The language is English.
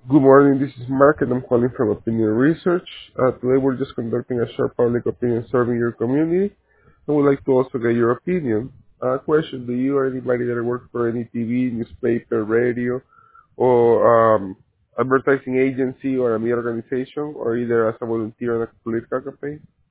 Good morning, this is Mark and I'm calling from Opinion Research. Today we're just conducting a short public opinion survey in your community and we'd like to also get your opinion. Question, do you or anybody that works for any TV, newspaper, radio, or advertising agency or a media organization or either as a volunteer in a political campaign?